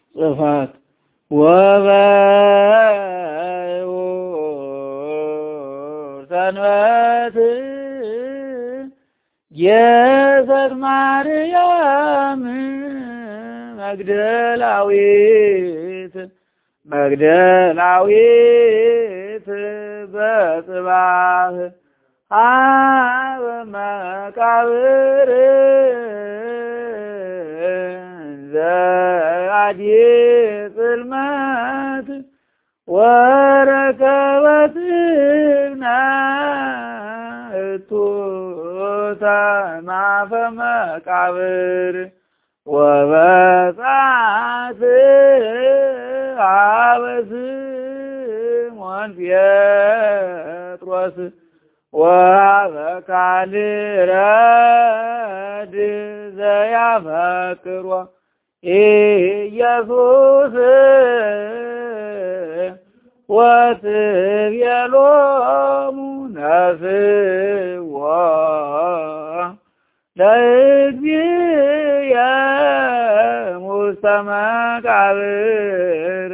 ጽፋት ወበዩ ሰንበት የሰት ማርያም መግደላዊት በጽባህ አበ መቃብር ዘአዲ ጽልመት ወረከበት እቱተ ማፈ መቃብር ወበጻት አበ ስምዖን ጴጥሮስ ወአበ ካልዕ ዘያፈቅሮ ኢየሱስ ወትቤሎሙ ነፍዎ ለእግዚእየ ውስተ መቃብር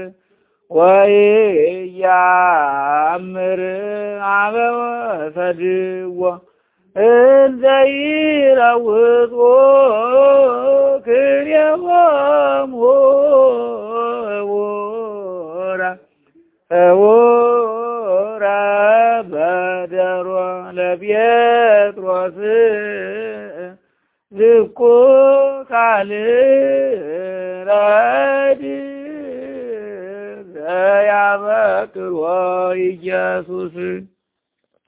ወኢያእምር አበ ወሰድዎ እንዘ ይለውጡ ክልኤሆሙ እውረ በደሮ ለጴጥሮስ ዝኩ ካልዕ ረድእ ዘያፈቅሮ ኢየሱስ